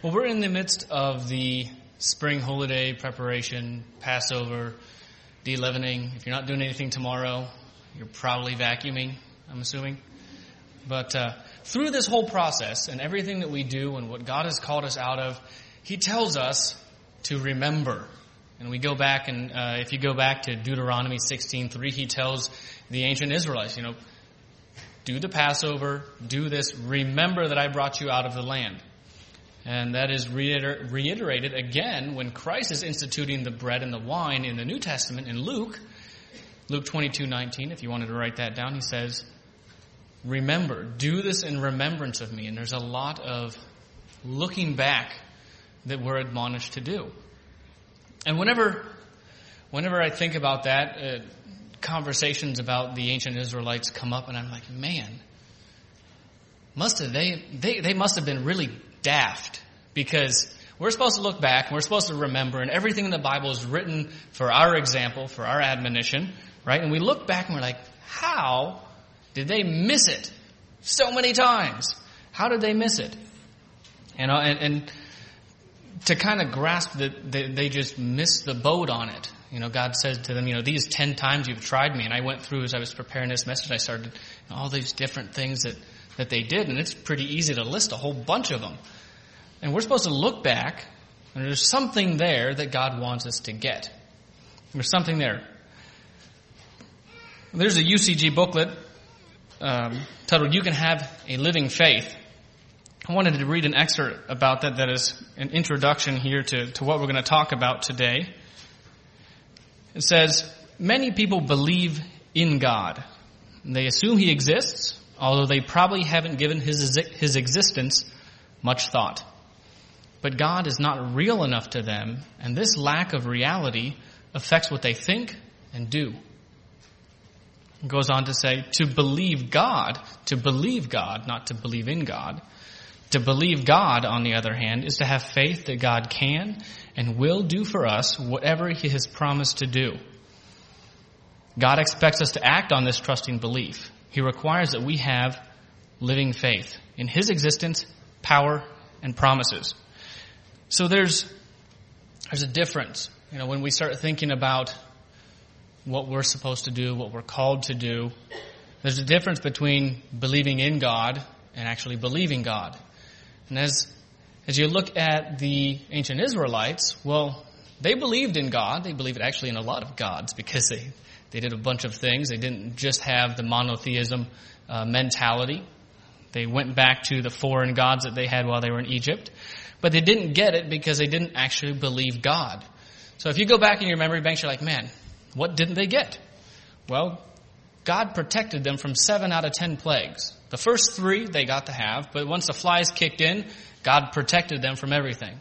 Well, we're in the midst of the spring holiday preparation, Passover, de-leavening. If you're not doing anything tomorrow, you're probably vacuuming, I'm assuming. But through this whole process and everything that we do and what God has called us out of, He tells us to remember. And we go back, and if you go back to Deuteronomy 16:3, He tells the ancient Israelites, do the Passover, do this, remember that I brought you out of the land. And that is reiterated again when Christ is instituting the bread and the wine in the New Testament in Luke 22:19, if you wanted to write that down. He says, remember, do this in remembrance of me. And there's a lot of looking back that we're admonished to do. And whenever I think about that, conversations about the ancient Israelites come up, and I'm like, man, they must have been really daft, because we're supposed to look back and we're supposed to remember, and everything in the Bible is written for our example, for our admonition, right? And we look back and we're like, how did they miss it so many times? How did they miss it? And to kind of grasp that they just missed the boat on it. God said to them, these 10 times you've tried me. And I went through, as I was preparing this message, I started all these different things that they did. And it's pretty easy to list a whole bunch of them. And we're supposed to look back, and there's something there that God wants us to get. There's something there. There's a UCG booklet titled, You Can Have a Living Faith. I wanted to read an excerpt about that is an introduction here to what we're going to talk about today. It says, many people believe in God. They assume He exists, although they probably haven't given His existence much thought. But God is not real enough to them, and this lack of reality affects what they think and do. It goes on to say, to believe God, not to believe in God. To believe God, on the other hand, is to have faith that God can and will do for us whatever He has promised to do. God expects us to act on this trusting belief. He requires that we have living faith in His existence, power, and promises. So there's a difference. When we start thinking about what we're supposed to do, what we're called to do, there's a difference between believing in God and actually believing God. And as you look at the ancient Israelites, well, they believed in God. They believed actually in a lot of gods, because they did a bunch of things. They didn't just have the monotheism mentality. They went back to the foreign gods that they had while they were in Egypt. But they didn't get it because they didn't actually believe God. So if you go back in your memory banks, you're like, man, what didn't they get? Well, God protected them from 7 out of 10 plagues. The first 3 they got to have, but once the flies kicked in, God protected them from everything.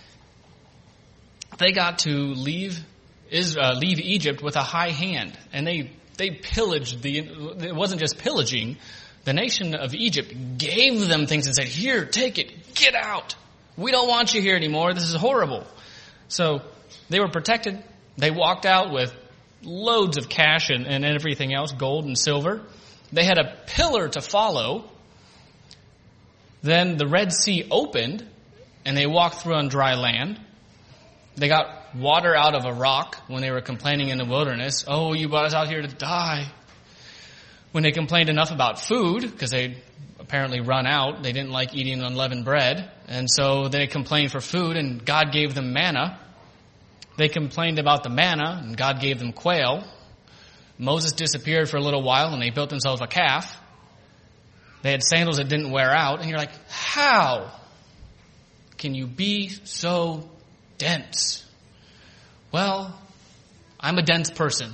They got to leave Egypt with a high hand, and they pillaged it wasn't just pillaging. The nation of Egypt gave them things and said, here, take it, get out. We don't want you here anymore. This is horrible. So they were protected. They walked out with loads of cash and everything else, gold and silver. They had a pillar to follow. Then the Red Sea opened, and they walked through on dry land. They got water out of a rock when they were complaining in the wilderness. Oh, you brought us out here to die. When they complained enough about food, because they apparently run out, they didn't like eating unleavened bread, and so they complained for food, and God gave them manna. They complained about the manna, and God gave them quail. Moses disappeared for a little while, and they built themselves a calf. They had sandals that didn't wear out, and you're like, how can you be so dense? Well, I'm a dense person.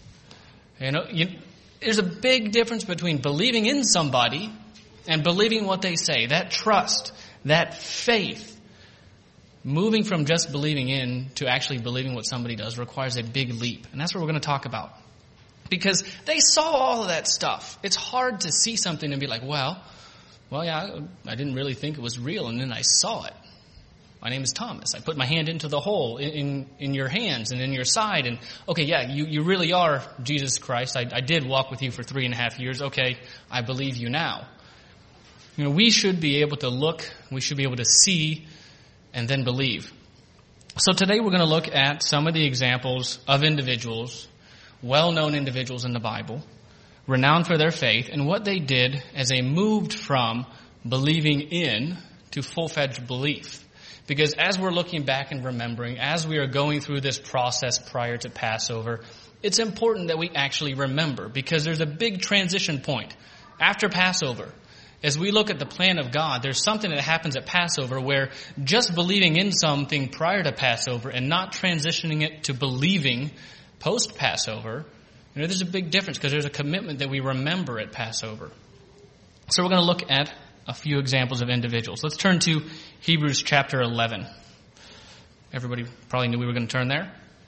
There's a big difference between believing in somebody and believing what they say. That trust, that faith, moving from just believing in to actually believing what somebody does requires a big leap. And that's what we're going to talk about. Because they saw all of that stuff. It's hard to see something and be like, well, yeah, I didn't really think it was real, and then I saw it. My name is Thomas. I put my hand into the hole in your hands and in your side. And, okay, yeah, you really are Jesus Christ. I did walk with you for 3.5 years. Okay, I believe you now. We should be able to look. We should be able to see and then believe. So today we're going to look at some of the examples of individuals, well-known individuals in the Bible, renowned for their faith, and what they did as they moved from believing in to full-fledged belief. Because as we're looking back and remembering, as we are going through this process prior to Passover, it's important that we actually remember, because there's a big transition point after Passover. As we look at the plan of God, there's something that happens at Passover where just believing in something prior to Passover and not transitioning it to believing post-Passover, there's a big difference, because there's a commitment that we remember at Passover. So we're going to look at a few examples of individuals. Let's turn to Hebrews chapter 11. Everybody probably knew we were going to turn there.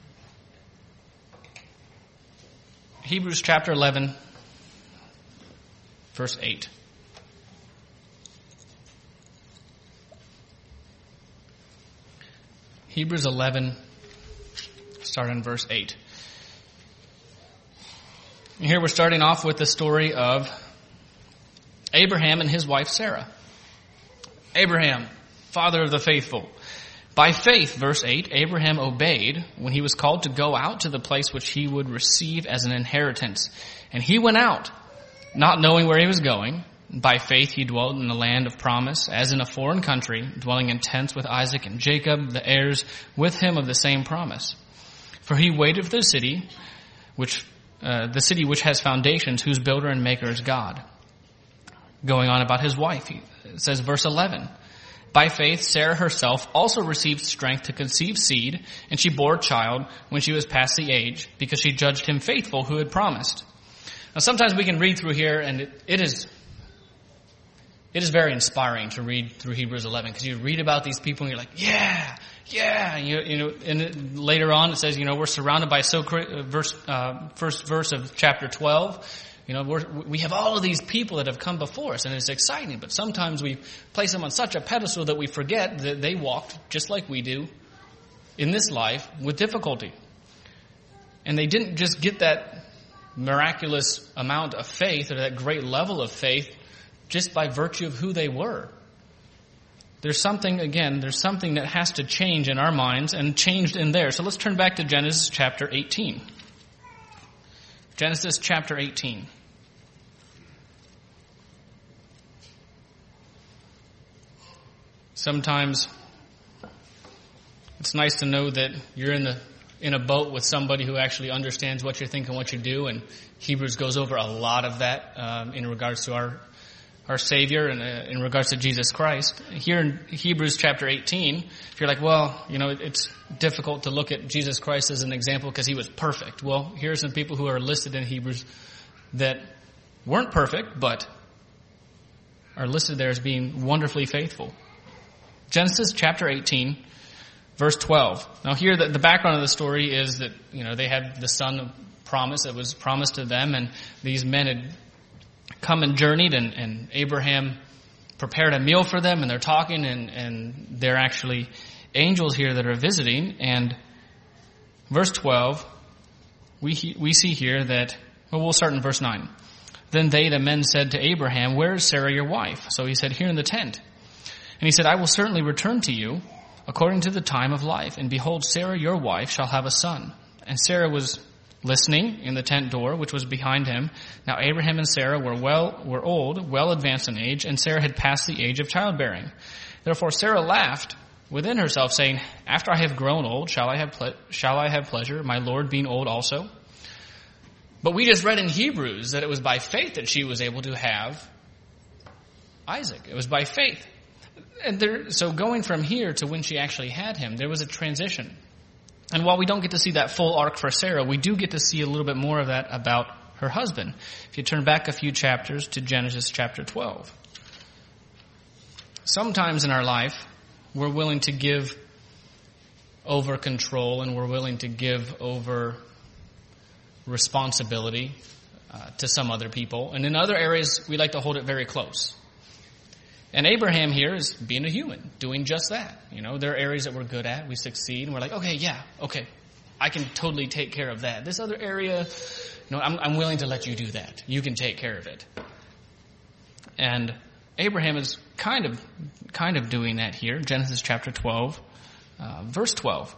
Hebrews chapter 11, verse 8. Hebrews 11, start in verse 8. And here we're starting off with the story of Abraham and his wife Sarah. Abraham, father of the faithful. By faith, verse 8, Abraham obeyed when he was called to go out to the place which he would receive as an inheritance. And he went out, not knowing where he was going. By faith he dwelt in the land of promise, as in a foreign country, dwelling in tents with Isaac and Jacob, the heirs with him of the same promise. For he waited for the city which has foundations, whose builder and maker is God. Going on about his wife, it says verse 11, by faith Sarah herself also received strength to conceive seed, and she bore a child when she was past the age, because she judged him faithful who had promised. Now sometimes we can read through here, and it is very inspiring to read through Hebrews 11, because you read about these people and you're like, yeah. And later on it says, we're surrounded by first verse of chapter 12. We have all of these people that have come before us, and it's exciting, but sometimes we place them on such a pedestal that we forget that they walked just like we do in this life with difficulty. And they didn't just get that miraculous amount of faith, or that great level of faith, just by virtue of who they were. There's something that has to change in our minds, and changed in theirs. So let's turn back to Genesis chapter 18. Genesis chapter 18. Sometimes it's nice to know that you're in a boat with somebody who actually understands what you're thinking, what you do, and Hebrews goes over a lot of that in regards to our Savior and in regards to Jesus Christ. Here in Hebrews chapter 18, if you're like, it's difficult to look at Jesus Christ as an example because he was perfect. Well, here are some people who are listed in Hebrews that weren't perfect, but are listed there as being wonderfully faithful. Genesis chapter 18, verse 12. Now here, the background of the story is that, they had the son of promise that was promised to them, and these men had come and journeyed, and Abraham prepared a meal for them, and they're talking, and they're actually angels here that are visiting. And verse 12, we see here that, we'll start in verse 9. Then they, the men, said to Abraham, where is Sarah your wife? So he said, here in the tent. And he said, I will certainly return to you according to the time of life. And behold, Sarah your wife shall have a son. And Sarah was listening in the tent door, which was behind him. Now Abraham and Sarah were old, well advanced in age, and Sarah had passed the age of childbearing. Therefore Sarah laughed within herself, saying, after I have grown old, shall I have pleasure, my Lord being old also? But we just read in Hebrews that it was by faith that she was able to have Isaac. It was by faith. So going from here to when she actually had him, there was a transition. And while we don't get to see that full arc for Sarah, we do get to see a little bit more of that about her husband. If you turn back a few chapters to Genesis chapter 12. Sometimes in our life, we're willing to give over control, and we're willing to give over responsibility to some other people. And in other areas, we like to hold it very close. And Abraham here is being a human, doing just that. There are areas that we're good at, we succeed, and we're like, okay, I can totally take care of that. This other area, I'm willing to let you do that. You can take care of it. And Abraham is kind of doing that here. Genesis chapter 12, verse 12.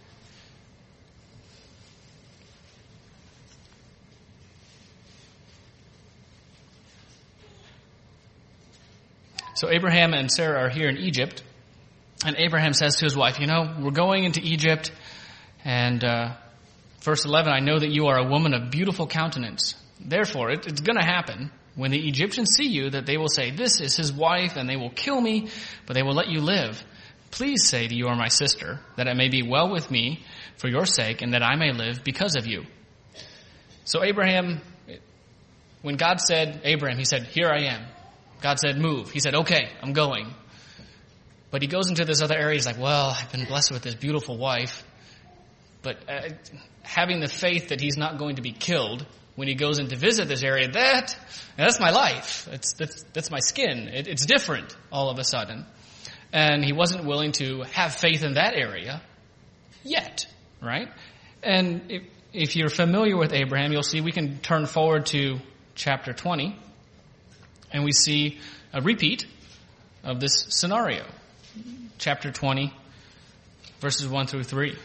So Abraham and Sarah are here in Egypt, and Abraham says to his wife, we're going into Egypt, and verse 11, I know that you are a woman of beautiful countenance. Therefore, it's going to happen when the Egyptians see you that they will say, this is his wife, and they will kill me, but they will let you live. Please say that you are my sister, that it may be well with me for your sake, and that I may live because of you. So Abraham, when God said, Abraham, he said, here I am. God said, move. He said, okay, I'm going. But he goes into this other area. He's like, well, I've been blessed with this beautiful wife. But having the faith that he's not going to be killed when he goes in to visit this area, that's my life. That's my skin. It's different all of a sudden. And he wasn't willing to have faith in that area yet, right? And if you're familiar with Abraham, you'll see we can turn forward to chapter 20. And we see a repeat of this scenario. Chapter 20, verses 1 through 3.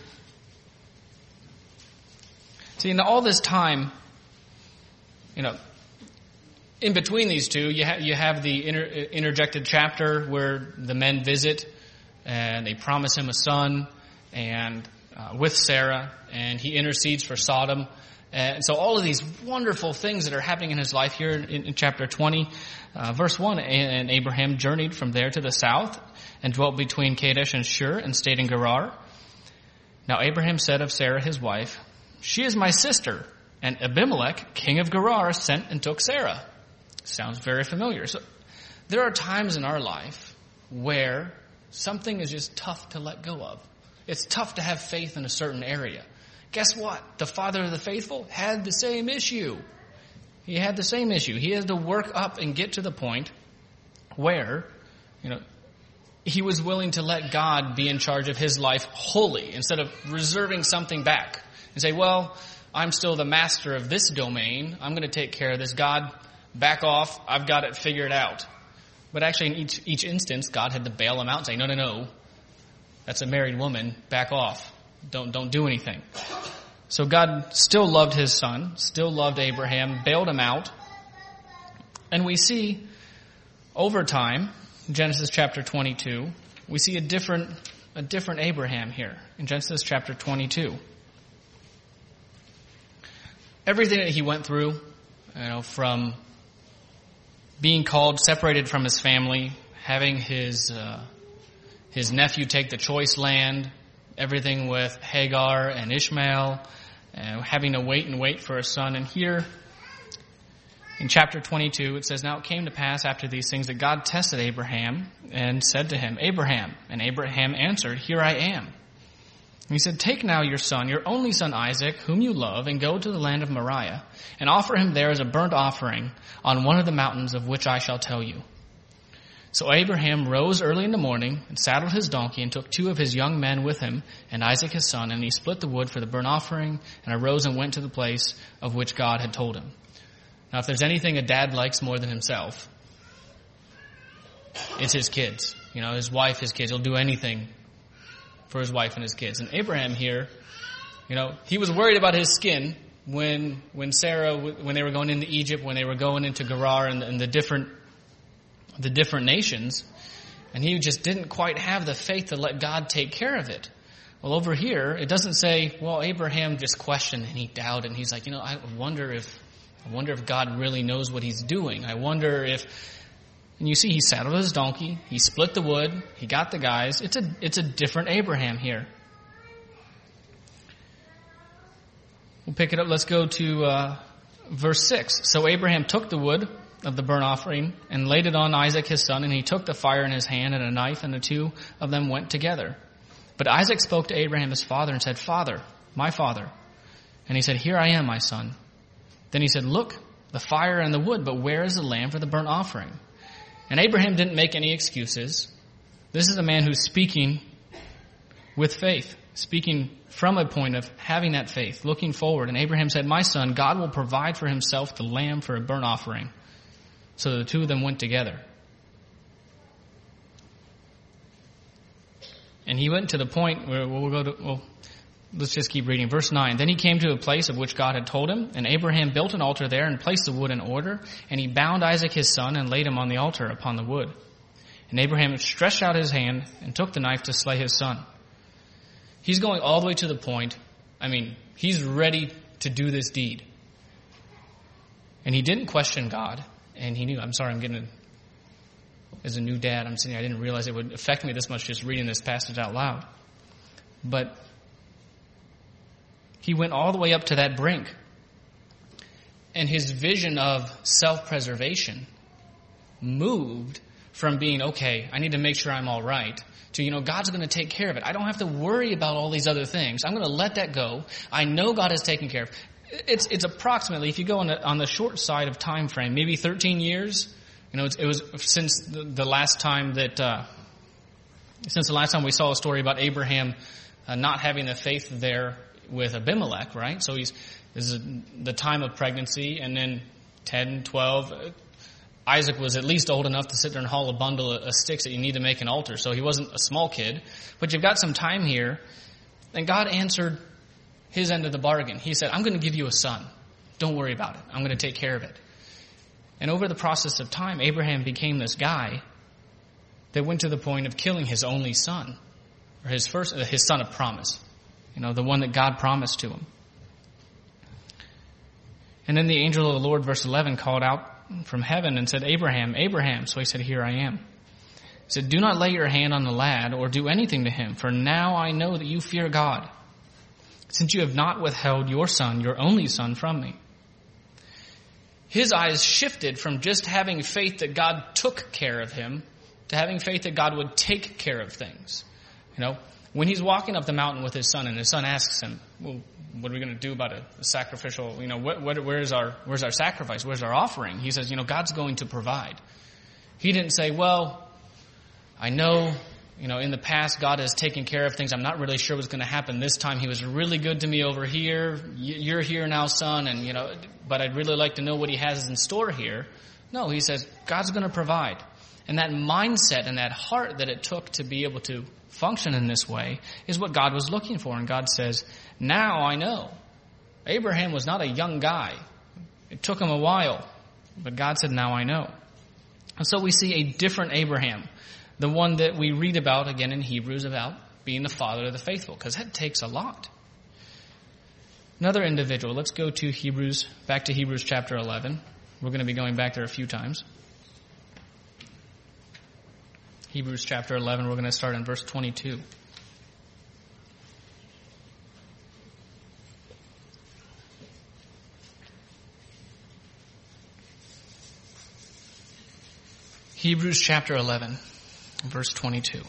See, in all this time, in between these two, you have the interjected chapter where the men visit and they promise him a son and with Sarah, and he intercedes for Sodom. And so all of these wonderful things that are happening in his life here in chapter 20, verse 1, and Abraham journeyed from there to the south and dwelt between Kadesh and Shur and stayed in Gerar. Now Abraham said of Sarah his wife, she is my sister. And Abimelech, king of Gerar, sent and took Sarah. Sounds very familiar. So there are times in our life where something is just tough to let go of. It's tough to have faith in a certain area. Guess what? The father of the faithful had the same issue. He had the same issue. He had to work up and get to the point where, he was willing to let God be in charge of his life wholly instead of reserving something back and say, well, I'm still the master of this domain. I'm going to take care of this. God, back off. I've got it figured out. But actually in each instance, God had to bail him out and say, no. That's a married woman. Back off. Don't do anything. So God still loved his son, still loved Abraham, bailed him out. And we see over time, Genesis chapter 22, we see a different Abraham here in Genesis chapter 22. Everything that he went through, from being called, separated from his family, having his nephew take the choice land, everything with Hagar and Ishmael, having to wait for a son. And here, in chapter 22, it says, now it came to pass after these things that God tested Abraham and said to him, Abraham. And Abraham answered, here I am. And he said, take now your son, your only son Isaac, whom you love, and go to the land of Moriah, and offer him there as a burnt offering on one of the mountains of which I shall tell you. So Abraham rose early in the morning and saddled his donkey and took 2 of his young men with him and Isaac his son, and he split the wood for the burnt offering and arose and went to the place of which God had told him. Now, if there's anything a dad likes more than himself, it's his kids. His wife, his kids. He'll do anything for his wife and his kids. And Abraham here, he was worried about his skin when Sarah, when they were going into Egypt, when they were going into Gerar and the different nations, and he just didn't quite have the faith to let God take care of it. Well, over here, it doesn't say, well, Abraham just questioned and he doubted, and he's like, I wonder if God really knows what he's doing. I wonder if, and you see, he saddled his donkey, he split the wood, he got the guys. It's a different Abraham here. We'll pick it up. Let's go to verse 6. So Abraham took the wood of the burnt offering and laid it on Isaac his son, and he took the fire in his hand and a knife, and the 2 of them went together. But Isaac spoke to Abraham his father and said, Father, my father. And he said, Here I am, my son. Then he said, Look, the fire and the wood, but where is the lamb for the burnt offering? And Abraham didn't make any excuses. This is a man who's speaking with faith, speaking from a point of having that faith, looking forward. And Abraham said, My son, God will provide for himself the lamb for a burnt offering. So the 2 of them went together. And he went to the point where let's just keep reading. Verse 9. Then he came to a place of which God had told him, and Abraham built an altar there and placed the wood in order, and he bound Isaac his son and laid him on the altar upon the wood. And Abraham stretched out his hand and took the knife to slay his son. He's going all the way to the point. He's ready to do this deed. And he didn't question God, and he knew, as a new dad, I didn't realize it would affect me this much just reading this passage out loud. But he went all the way up to that brink. And his vision of self-preservation moved from being, okay, I need to make sure I'm all right, to, God's going to take care of it. I don't have to worry about all these other things. I'm going to let that go. I know God has taken care of it. It's approximately, if you go on the short side of time frame, maybe 13 years. It was since the last time we saw a story about Abraham not having the faith there with Abimelech, right? So this is the time of pregnancy, and then 10, 12. Isaac was at least old enough to sit there and haul a bundle of sticks that you need to make an altar. So he wasn't a small kid. But you've got some time here, and God answered his end of the bargain. He said, I'm going to give you a son. Don't worry about it. I'm going to take care of it. And over the process of time, Abraham became this guy that went to the point of killing his only son, or his son of promise, the one that God promised to him. And then the angel of the Lord, verse 11, called out from heaven and said, Abraham, Abraham. So he said, here I am. He said, do not lay your hand on the lad or do anything to him, for now I know that you fear God, since you have not withheld your son, your only son, from me. His eyes shifted from just having faith that God took care of him to having faith that God would take care of things. When he's walking up the mountain with his son and his son asks him, well, what are we going to do about a sacrificial, where's our sacrifice? Where's our offering? He says, God's going to provide. He didn't say, well, I know, in the past God has taken care of things. I'm not really sure what's going to happen this time. He was really good to me over here. You're here now, son, and, but I'd really like to know what he has in store here. No, he says, God's going to provide. And that mindset and that heart that it took to be able to function in this way is what God was looking for. And God says, now I know. Abraham was not a young guy. It took him a while. But God said, now I know. And so we see a different Abraham. The one that we read about again in Hebrews about being the father of the faithful. Because that takes a lot. Another individual. Let's go to back to Hebrews chapter 11. We're going to be going back there a few times. Hebrews chapter 11, we're going to start in verse 22. Hebrews chapter 11, verse 22.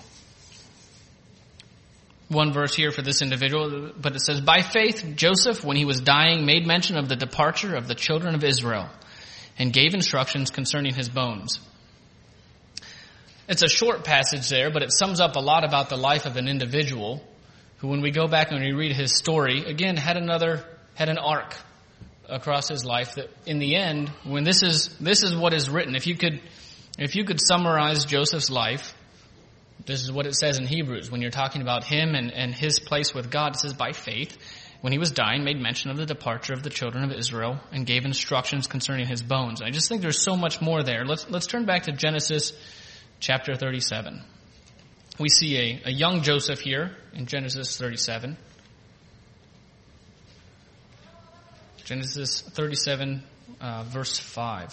One verse here for this individual, but it says, by faith Joseph, when he was dying, made mention of the departure of the children of Israel and gave instructions concerning his bones. It's a short passage there, but it sums up a lot about the life of an individual who, when we go back and we read his story, again, had an arc across his life that in the end, when this is what is written. If you could summarize Joseph's life, this is what it says in Hebrews. When you're talking about him and his place with God, it says, by faith, when he was dying, made mention of the departure of the children of Israel and gave instructions concerning his bones. I just think there's so much more there. Let's turn back to Genesis chapter 37. We see a young Joseph here in Genesis 37. Genesis 37, verse 5.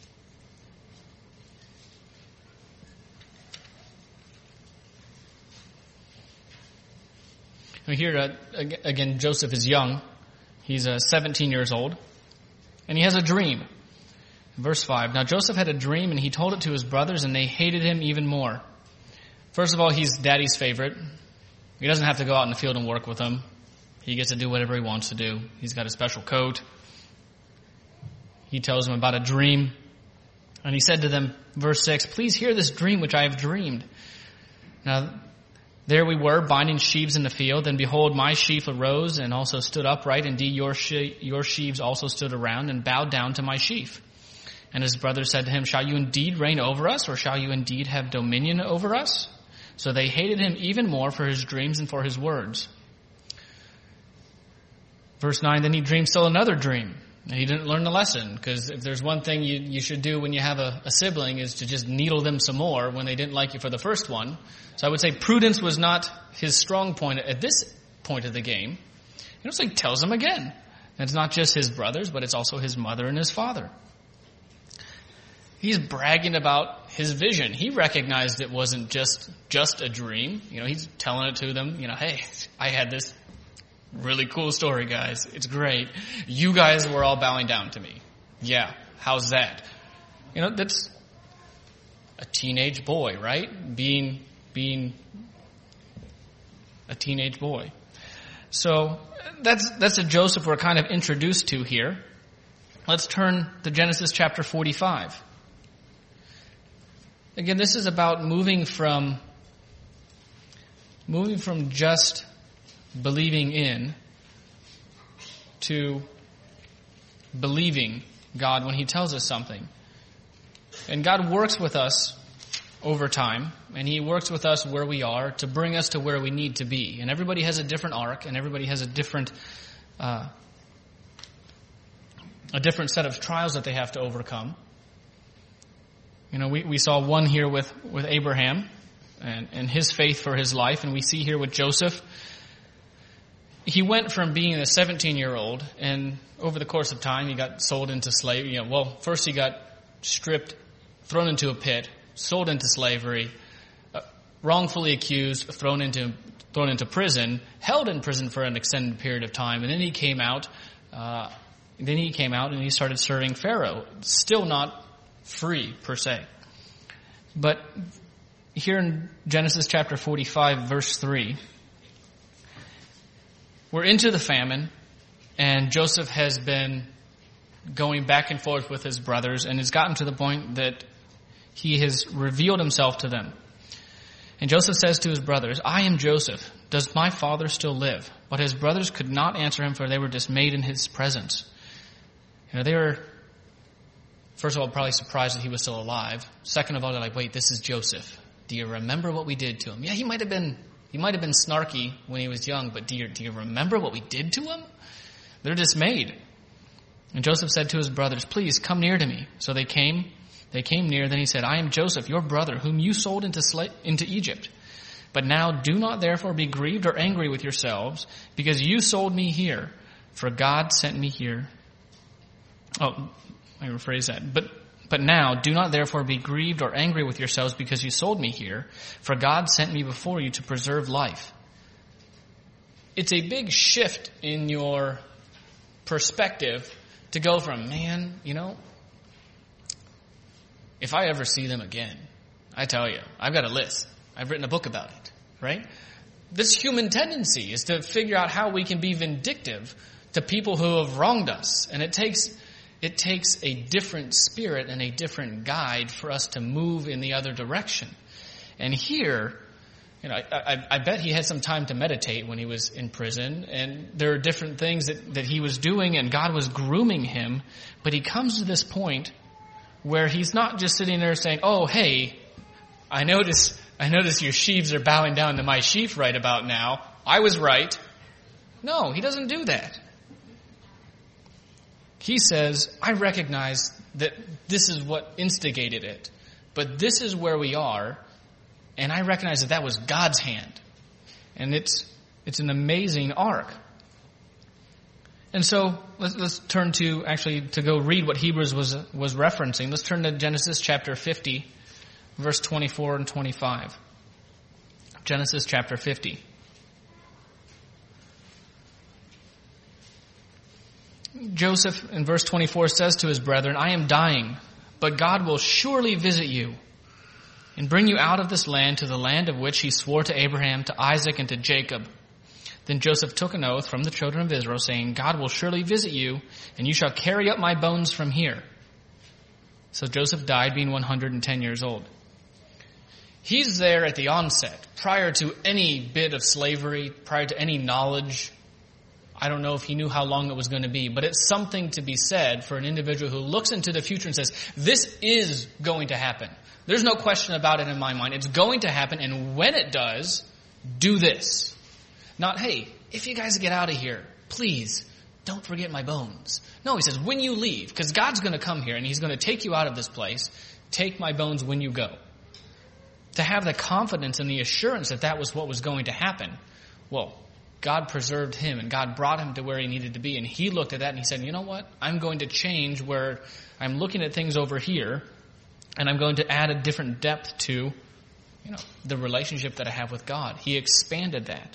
We hear, again, Joseph is young. He's 17 years old. And he has a dream. Verse 5, now Joseph had a dream, and he told it to his brothers, and they hated him even more. First of all, he's daddy's favorite. He doesn't have to go out in the field and work with them. He gets to do whatever he wants to do. He's got a special coat. He tells them about a dream. And he said to them, verse 6, please hear this dream which I have dreamed. Now, there we were, binding sheaves in the field, and behold, my sheaf arose and also stood upright. Indeed, your sheaves also stood around and bowed down to my sheaf. And his brothers said to him, shall you indeed reign over us, or shall you indeed have dominion over us? So they hated him even more for his dreams and for his words. Verse 9, then he dreamed still another dream. And he didn't learn the lesson, because if there's one thing you should do when you have a sibling is to just needle them some more when they didn't like you for the first one. So I would say prudence was not his strong point at this point of the game. And so he tells them again. And it's not just his brothers, but it's also his mother and his father. He's bragging about his vision. He recognized it wasn't just a dream. He's telling it to them. Hey, I had this really cool story, guys. It's great. You guys were all bowing down to me. Yeah, how's that? That's a teenage boy, right? Being a teenage boy. So that's a Joseph we're kind of introduced to here. Let's turn to Genesis chapter 45. Again, this is about moving from just believing in to believing God when he tells us something. And God works with us over time, and he works with us where we are to bring us to where we need to be. And everybody has a different arc, and everybody has a different set of trials that they have to overcome. We saw one here with Abraham and his faith for his life, and we see here with Joseph. He went from being a 17-year-old, and over the course of time, he got sold into slavery. First he got stripped, thrown into a pit, sold into slavery, wrongfully accused, thrown into prison, held in prison for an extended period of time, and then he came out. And he started serving Pharaoh. Still not free per se, but here in Genesis chapter 45, verse 3. We're into the famine, and Joseph has been going back and forth with his brothers, and has gotten to the point that he has revealed himself to them. And Joseph says to his brothers, I am Joseph. Does my father still live? But his brothers could not answer him, for they were dismayed in his presence. They were, first of all, probably surprised that he was still alive. Second of all, they're like, wait, this is Joseph. Do you remember what we did to him? Yeah, he might have been snarky when he was young, but do you remember what we did to him? They're dismayed. And Joseph said to his brothers, please come near to me. So they came near. Then he said, I am Joseph, your brother, whom you sold into Egypt. But now do not therefore be grieved or angry with yourselves, because you sold me here, for God sent me here. Oh, I rephrase that. But now, do not therefore be grieved or angry with yourselves because you sold me here, for God sent me before you to preserve life. It's a big shift in your perspective to go from, man, if I ever see them again, I tell you, I've got a list. I've written a book about it, right? This human tendency is to figure out how we can be vindictive to people who have wronged us. And it takes a different spirit and a different guide for us to move in the other direction. And here, I bet he had some time to meditate when he was in prison, and there are different things that he was doing, and God was grooming him. But he comes to this point where he's not just sitting there saying, oh, hey, I notice your sheaves are bowing down to my sheaf right about now. I was right. No, he doesn't do that. He says, I recognize that this is what instigated it, but this is where we are, and I recognize that was God's hand. And it's an amazing arc. And so let's turn to go read what Hebrews was referencing. Let's turn to Genesis chapter 50, verse 24 and 25. Genesis chapter 50. Joseph in verse 24 says to his brethren, I am dying, but God will surely visit you and bring you out of this land to the land of which he swore to Abraham, to Isaac, and to Jacob. Then Joseph took an oath from the children of Israel, saying, God will surely visit you, and you shall carry up my bones from here. So Joseph died, being 110 years old. He's there at the onset, prior to any bit of slavery, prior to any knowledge. I don't know if he knew how long it was going to be, but it's something to be said for an individual who looks into the future and says, this is going to happen. There's no question about it in my mind. It's going to happen, and when it does, do this. Not, hey, if you guys get out of here, please don't forget my bones. No, he says, when you leave, because God's going to come here and he's going to take you out of this place, take my bones when you go. To have the confidence and the assurance that that was what was going to happen, well, God preserved him and God brought him to where he needed to be. And he looked at that and he said, you know what? I'm going to change where I'm looking at things over here, and I'm going to add a different depth to, the relationship that I have with God. He expanded that.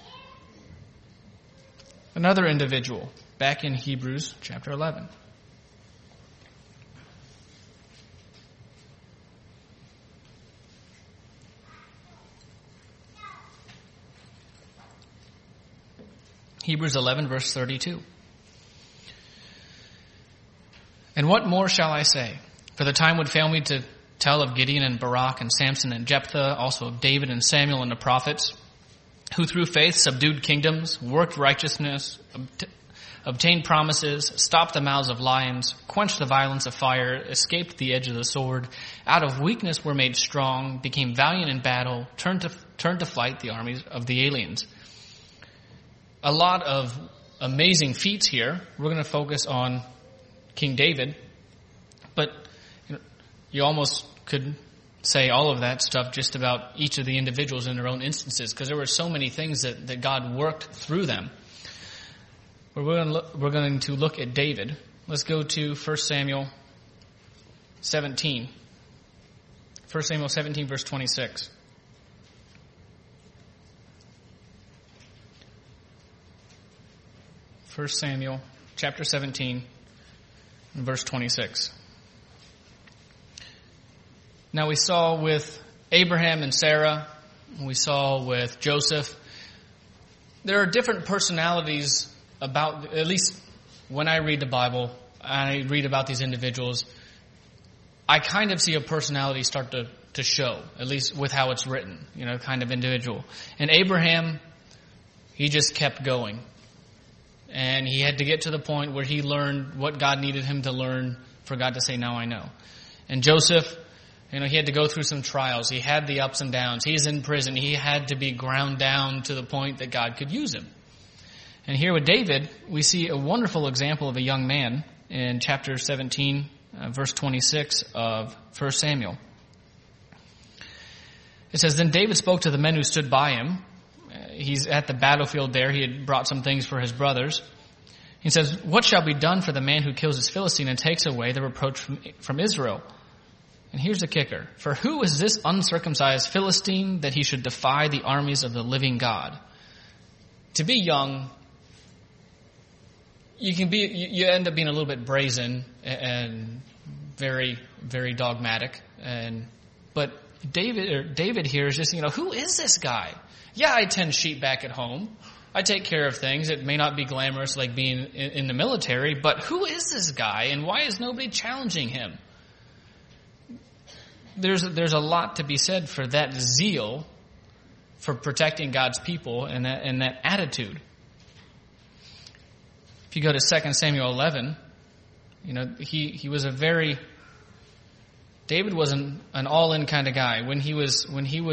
Another individual, back in Hebrews chapter 11. Hebrews 11, verse 32. And what more shall I say? For the time would fail me to tell of Gideon and Barak and Samson and Jephthah, also of David and Samuel and the prophets, who through faith subdued kingdoms, worked righteousness, obtained promises, stopped the mouths of lions, quenched the violence of fire, escaped the edge of the sword, out of weakness were made strong, became valiant in battle, turned to flight the armies of the aliens. A lot of amazing feats here. We're going to focus on King David, but you almost could say all of that stuff just about each of the individuals in their own instances, because there were so many things that God worked through them. But we're going to look at David. Let's go to 1 Samuel 17. 1 Samuel 17, verse 26. First Samuel chapter 17, verse 26. Now we saw with Abraham and Sarah, we saw with Joseph, there are different personalities about, at least when I read the Bible, I read about these individuals, I kind of see a personality start to show, at least with how it's written, kind of individual. And Abraham, he just kept going. And he had to get to the point where he learned what God needed him to learn for God to say, now I know. And Joseph, he had to go through some trials. He had the ups and downs. He's in prison. He had to be ground down to the point that God could use him. And here with David, we see a wonderful example of a young man in chapter 17, verse 26 of 1 Samuel. It says, Then David spoke to the men who stood by him. He's at the battlefield there. He had brought some things for his brothers. He says, What shall be done for the man who kills his Philistine and takes away the reproach from Israel? And here's the kicker. For who is this uncircumcised Philistine that he should defy the armies of the living God? To be young, you end up being a little bit brazen and very, very dogmatic. But David here is just, who is this guy? Yeah, I tend sheep back at home. I take care of things. It may not be glamorous like being in the military, but who is this guy and why is nobody challenging him? There's a lot to be said for that zeal for protecting God's people and that attitude. If you go to 2 Samuel 11, he was David was an all-in kind of guy. When he was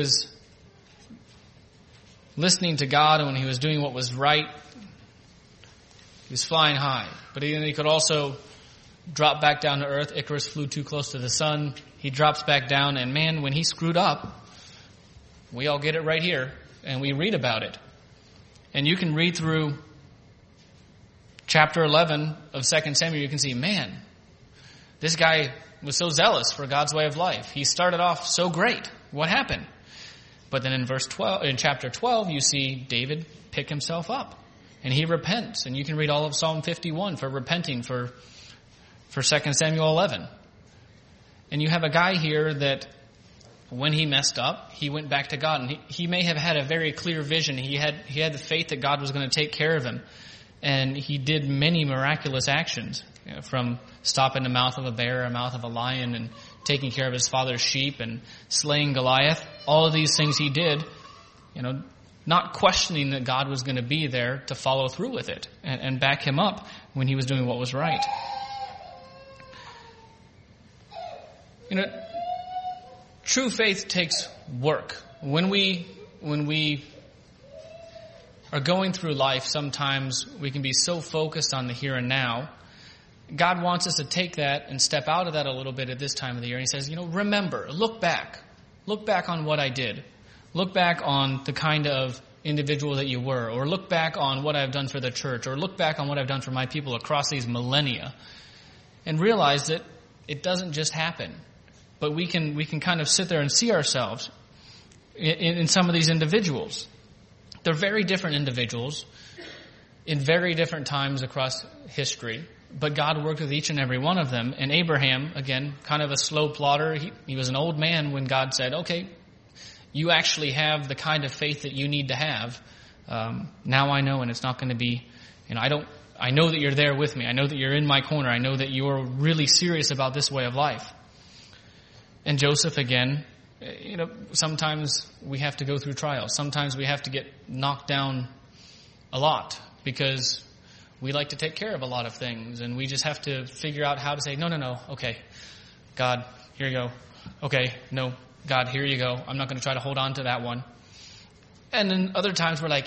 listening to God and when he was doing what was right, he was flying high. But he could also drop back down to earth. Icarus flew too close to the sun. He drops back down, and man, when he screwed up, we all get it right here, and we read about it. And you can read through chapter 11 of 2 Samuel, you can see, man, this guy was so zealous for God's way of life. He started off so great. What happened? But then in chapter 12, you see David pick himself up, and he repents. And you can read all of Psalm 51 for repenting for 2 Samuel 11. And you have a guy here that when he messed up, he went back to God. And he may have had a very clear vision. He had the faith that God was going to take care of him. And he did many miraculous actions, from stopping the mouth of a bear, the mouth of a lion, and taking care of his father's sheep and slaying Goliath. All of these things he did, not questioning that God was going to be there to follow through with it and back him up when he was doing what was right. true faith takes work. When we are going through life, sometimes we can be so focused on the here and now. God wants us to take that and step out of that a little bit at this time of the year. And he says, remember, look back. Look back on what I did. Look back on the kind of individual that you were, or look back on what I've done for the church, or look back on what I've done for my people across these millennia, and realize that it doesn't just happen. But we can kind of sit there and see ourselves in some of these individuals. They're very different individuals in very different times across history, but God worked with each and every one of them. And Abraham, again, kind of a slow plotter. He was an old man when God said, okay, you actually have the kind of faith that you need to have. Now I know, and it's not going to be, I know that you're there with me. I know that you're in my corner. I know that you're really serious about this way of life. And Joseph, again, sometimes we have to go through trials. Sometimes we have to get knocked down a lot because we like to take care of a lot of things, and we just have to figure out how to say, no, okay, God, here you go. Okay, no, God, here you go. I'm not going to try to hold on to that one. And then other times we're like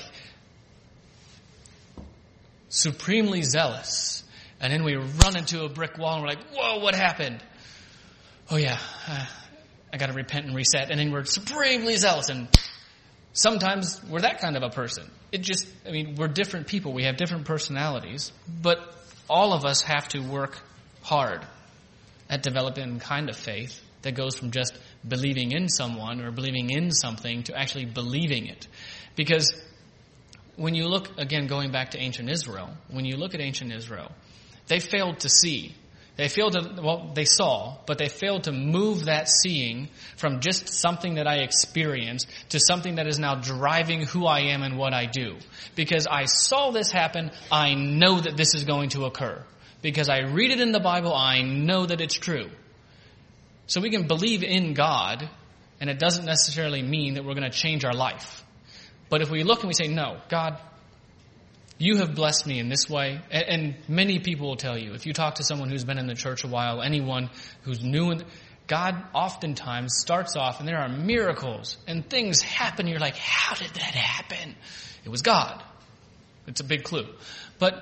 supremely zealous, and then we run into a brick wall and we're like, whoa, what happened? Oh yeah, I got to repent and reset. And then we're supremely zealous, and sometimes we're that kind of a person. We're different people. We have different personalities, but all of us have to work hard at developing a kind of faith that goes from just believing in someone or believing in something to actually believing it. Because when you look, again, going back to ancient Israel, when you look at ancient Israel, they failed to see. They saw, but they failed to move that seeing from just something that I experienced to something that is now driving who I am and what I do. Because I saw this happen, I know that this is going to occur. Because I read it in the Bible, I know that it's true. So we can believe in God, and it doesn't necessarily mean that we're going to change our life. But if we look and we say, no, God, you have blessed me in this way. And many people will tell you, if you talk to someone who's been in the church a while, anyone who's new, God oftentimes starts off and there are miracles and things happen. You're like, how did that happen? It was God. It's a big clue. But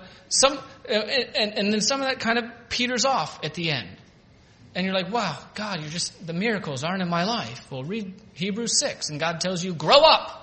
and then some of that kind of peters off at the end. And you're like, wow, God, the miracles aren't in my life. Well, read Hebrews 6 and God tells you, grow up.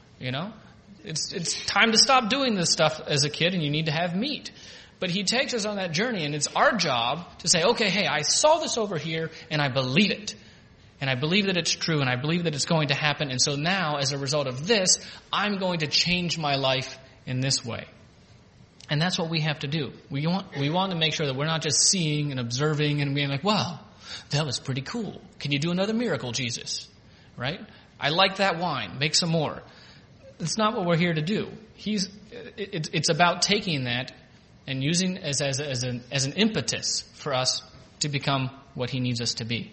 It's time to stop doing this stuff as a kid, and you need to have meat. But he takes us on that journey, and it's our job to say, okay, hey, I saw this over here, and I believe it. And I believe that it's true, and I believe that it's going to happen. And so now, as a result of this, I'm going to change my life in this way. And that's what we have to do. We want to make sure that we're not just seeing and observing and being like, wow, that was pretty cool. Can you do another miracle, Jesus? Right? I like that wine. Make some more. That's not what we're here to do. It's about taking that and using it as an impetus for us to become what he needs us to be.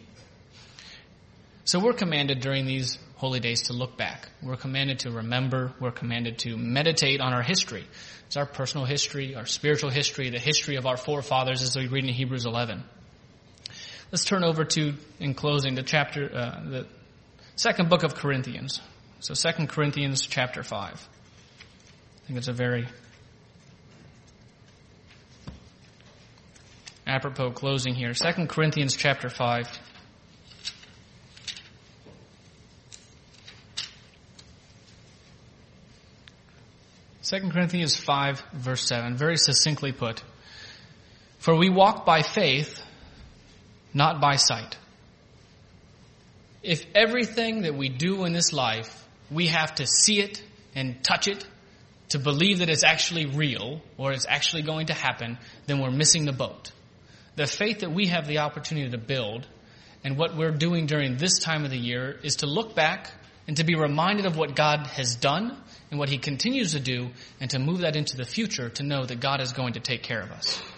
So we're commanded during these holy days to look back. We're commanded to remember. We're commanded to meditate on our history. It's our personal history, our spiritual history, the history of our forefathers as we read in Hebrews 11. Let's turn over to, in closing, the second book of Corinthians. So 2 Corinthians chapter 5. I think it's a very apropos closing here. 2 Corinthians chapter 5. Second Corinthians 5, verse 7, very succinctly put, for we walk by faith, not by sight. If everything that we do in this life, we have to see it and touch it to believe that it's actually real or it's actually going to happen, then we're missing the boat. The faith that we have the opportunity to build and what we're doing during this time of the year is to look back and to be reminded of what God has done and what he continues to do and to move that into the future to know that God is going to take care of us.